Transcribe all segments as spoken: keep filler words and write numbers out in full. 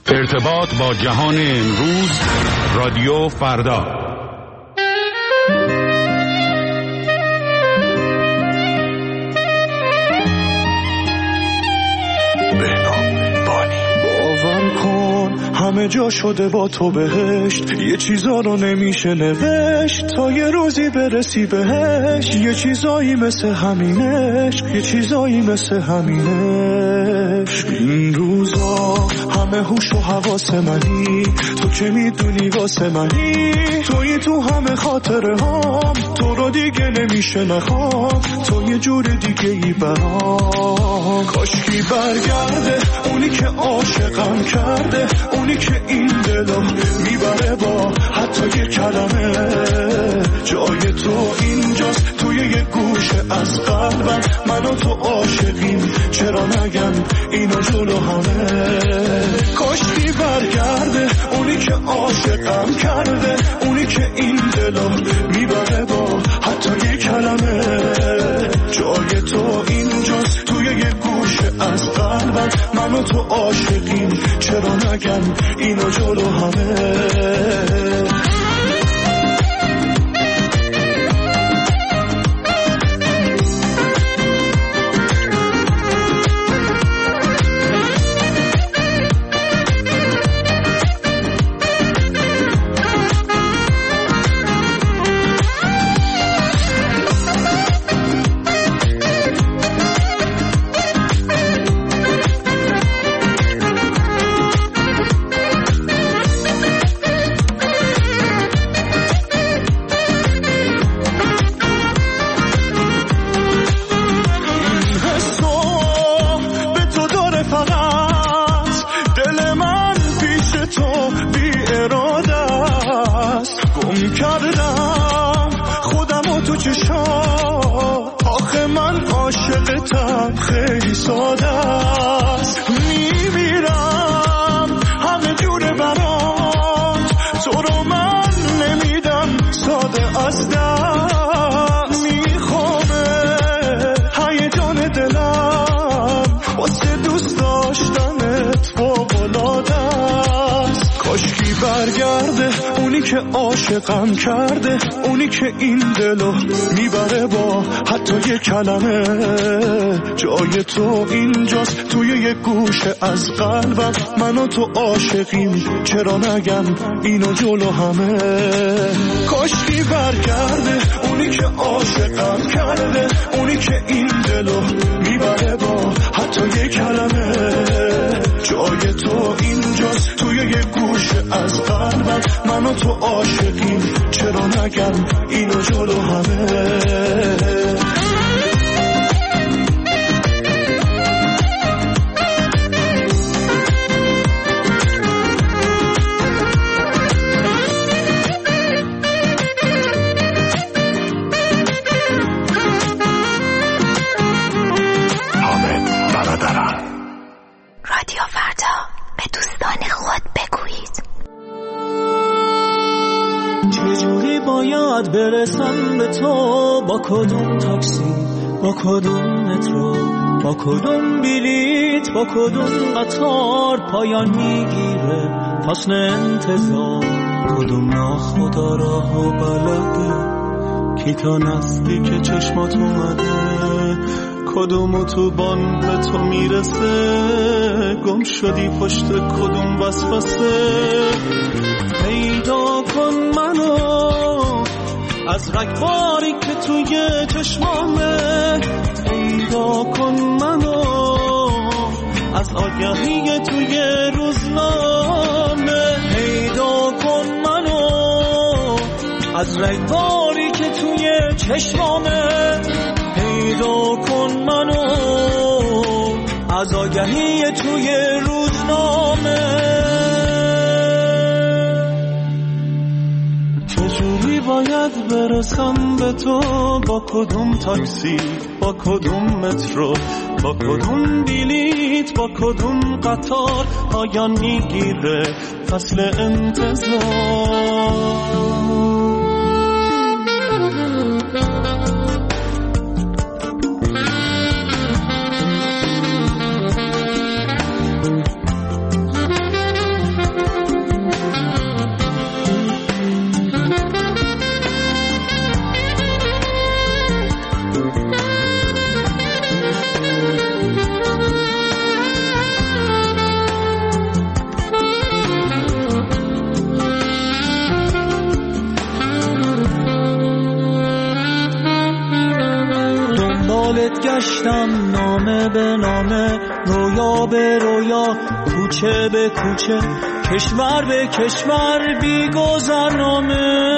ارتباط با جهان امروز، رادیو فردا. همه جا شده با تو بهشت، یه چیزا رو نمیشه نوشت تا یه روزی برسی بهش. یه چیزایی مثل همینش، یه چیزایی مثل همینش. این روزا همه هوش و حواس منی، تو که میدونی واسه منی، توی تو همه خاطره هام، تو رو دیگه نمیشه نخوام، تو یه جور دیگه ای برام. کاشکی برگرده اونی که عاشقم کرده، اونی که این دلو میبره با حتی یه کلمه. جای تو اینجاست توی یه گوشه از قلبم، من و تو عاشقیم، چرا نگم اینو جلو همه. کاشکی برگرده اونی که عاشقم کرده، اونی که این دلو میبره با حتی یه کلمه. جای تو اینجاست توی یه گوشه از قلبم، من و تو عاشقیم، چرا نگم اینو جلو همه. عاشقم کرده اونی که این دلو میبره با حتی یه کلمه. جای تو اینجاست توی یه گوشه از قلبم، من و تو عاشقیم، چرا نگم اینو جلو همه. کاشکی برگرده اونی که عاشقم کرده، اونی که این دلو میبره با حتی یه کلمه. جای تو اینجاست توی یه گوشه از قلبم، من و تو عاشقیم، چرا نگم اینو جلو همه. باید برسم به تو، با کدوم تاکسی، با کدوم مترو، با کدوم بلیت، با کدوم قطار پایان میگیره فصل انتظار. کدوم ناخدا راه و بلده کی تا نسلی که چشمات اومده، کدوم اتوبان به تو میرسه، گم شدی پشت کدوم وسوسه. پیدا کن منو از رگباری که توی چشمامه، پیدا کن منو از آگهی توی روزنامه، پیدا کن منو از رگباری که توی چشمامه، پیدا کن منو از آگهی توی روزنامه. باید برسم به تو، با کدوم تاکسی، با کدوم مترو، با کدوم بلیت، با کدوم قطار پایان میگیره فصل انتظار. به رویا، کوچه به کوچه، کشور به کشور، بی گذرنامه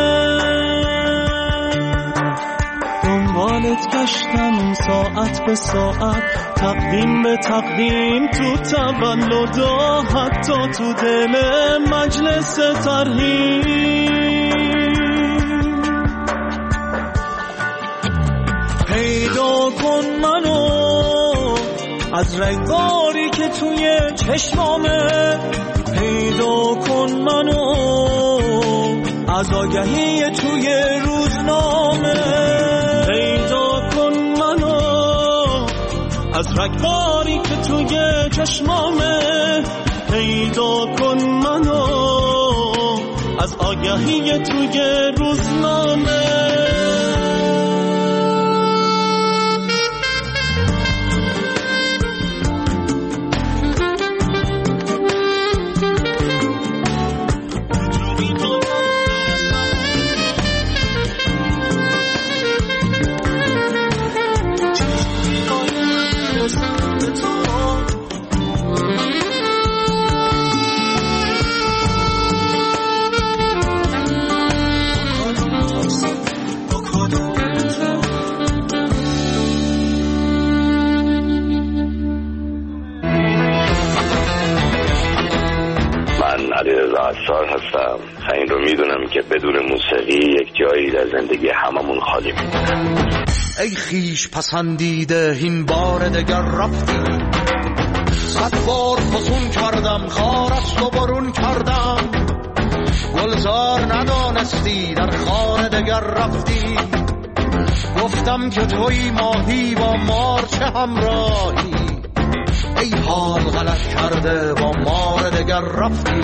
دنبالت گشتم ساعت به ساعت، تقدیم به تقدیم، تو تولدا، حتی تو دل مجلس ترحیم. پیدا کن منو از رگباری که توی چشمامه، پیدا کن منو از آگهی توی روزنامه، پیدا کن منو از رگباری که توی چشمامه، پیدا کن منو از آگهی توی روزنامه. عطار هستم. این رو میدونم که بدون موسیقی یک جایی در زندگی هممون خالی میمونه. ای خیش پسندیده این بار دگر رفتی، صد بار فسون کردم خار است و برون کردم، گلزار ندانستی در خار دگر رفتی، گفتم که توی ماهی با مار چه همراهی، ای حال غلط کرده با مار دگر رفتی.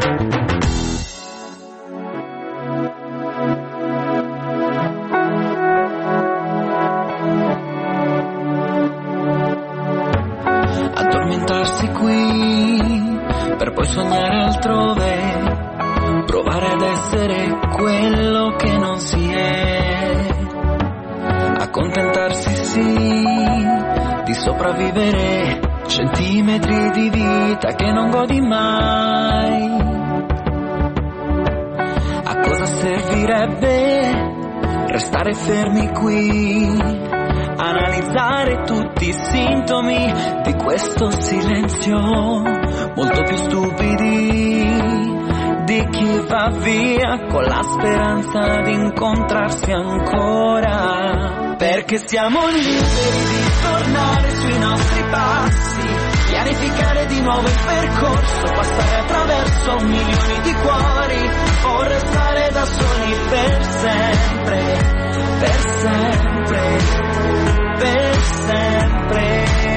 Addormentarsi qui per poi sognare altrove, provare ad essere quello che non si è, accontentarsi sì di sopravvivere centimetri di vita che non godi mai. A cosa servirebbe restare fermi qui, analizzare tutti i sintomi di questo silenzio, molto più stupidi di chi va via con la speranza di incontrarsi ancora, perché siamo liberi di tornare sui nostri passi, pianificare di nuovo il percorso, passare attraverso milioni di cuori o restare da soli per sempre, per sempre, per sempre.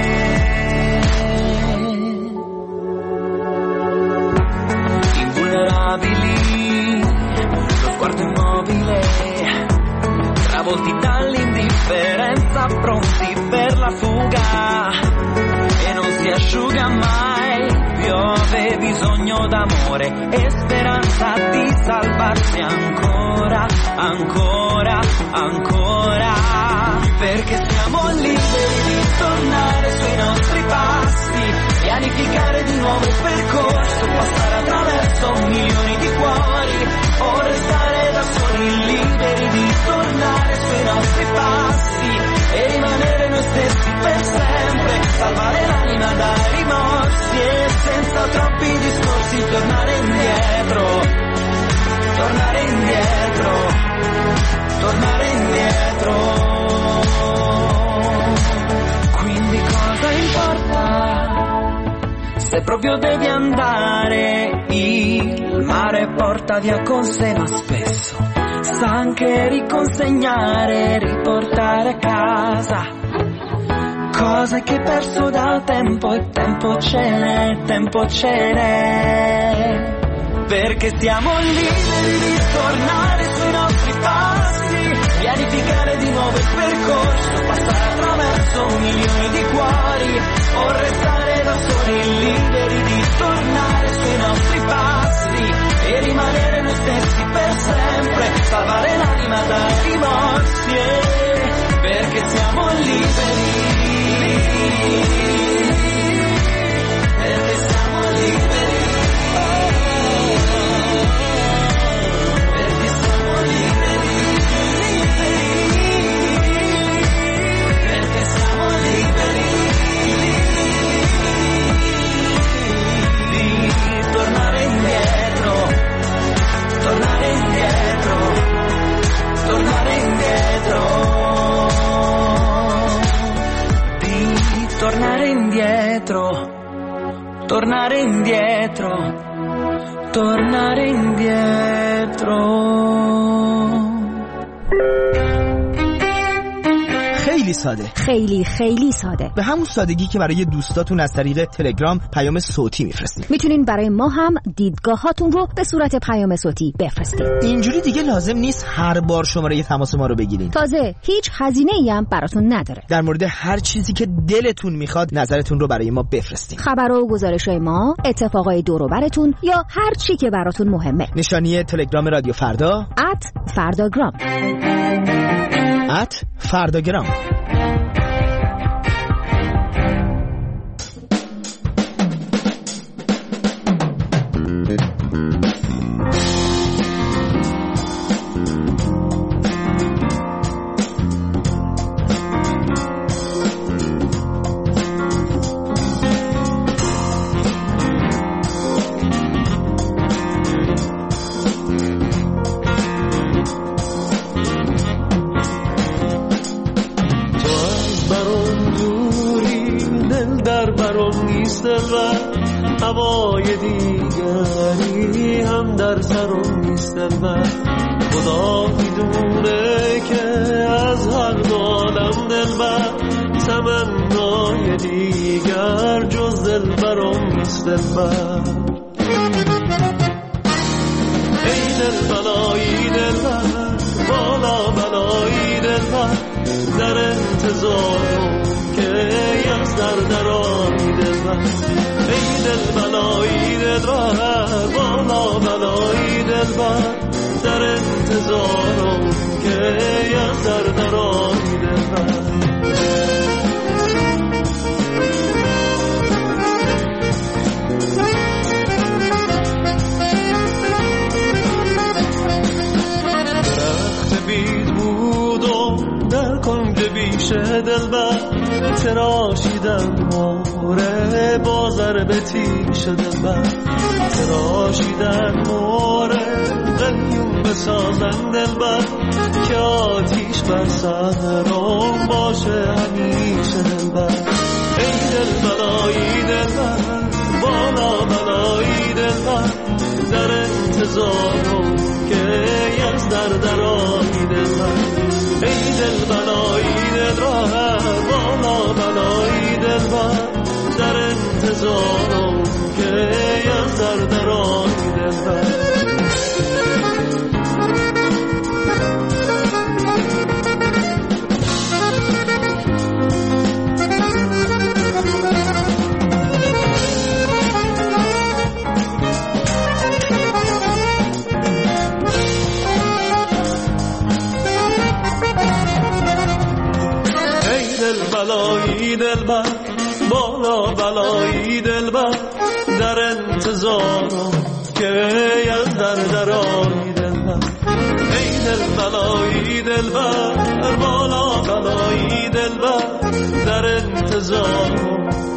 Invulnerabili, lo sguardo immobile, travolti dall'indifferenza, pronti per la fuga, e non si asciuga mai, piove bisogno d'amore e speranza di salvarsi ancora, ancora, ancora, perché siamo liberi di tornare sui nostri passi, pianificare di nuovo il percorso, passare attraverso milioni di cuori o restare da soli, liberi di tornare sui nostri passi e rimanere noi stessi per sempre, salvare l'anima dai rimorsi e senza troppi discorsi tornare indietro, tornare indietro, tornare indietro. Quindi cosa importa se proprio devi andare? Il mare porta via con sé, ma spesso sa anche riconsegnare, riportare a casa cose che hai perso dal tempo, e tempo ce n'è, tempo ce n'è, perché siamo liberi di tornare sui nostri passi, pianificare di nuovo il percorso, passare attraverso milioni di cuori o restare da soli, liberi di tornare sui nostri passi e rimanere noi stessi per sempre, salvare l'anima dai rimorsi, perché siamo liberi. tornare indietro, tornare indietro. خیلی ساده، خیلی خیلی ساده، به همون سادگی که برای دوستاتون از طریق تلگرام پیام صوتی میفرستید. میتونین برای ما هم دیدگاهاتون رو به صورت پیام صوتی بفرستید. اینجوری دیگه لازم نیست هر بار شماره تماس ما رو بگیرین. تازه هیچ هزینه‌ای هم براتون نداره. در مورد هر چیزی که دلتون میخواد نظرتون رو برای ما بفرستین. خبر و گزارش‌های ما، اتفاقای دور و براتون یا هر چی که براتون مهمه. نشانی تلگرام رادیو فردا ات فرداگرام ات فرداگرام. هوای دیگری هم در سرم نیست من. خدا میدونه که از هر دالم دلبر تمنای دیگر جز دلبرم نیست من. ای دل بلایی دلبر بالا بلایی دلبر در انتظارم که از در درانی دلبر. ای دل بلایی دلبر بالا بلایی دلبر در انتظارم که از در درانی دلبر. درخت بید بودم در کنج بیشه دلبر تراشیدم موره بازر به تیش دلبر. تراشیدم موره قلیون بسازن دلبر که آتیش بر سرم باشه همیشه دلبر. ای دل بلایی دلبر بالا بلایی دلبر در انتظارم که از در درانی دلبر. ای دل بلایی دلبر بالا بلایی دلبر در انتظارم که از در درانی دلبر. بلایی دلبر بالا بلایی دلبر در انتظارم که از در درانی دلبر. ای دل بلایی دلبر بالا بلایی دلبر در انتظارم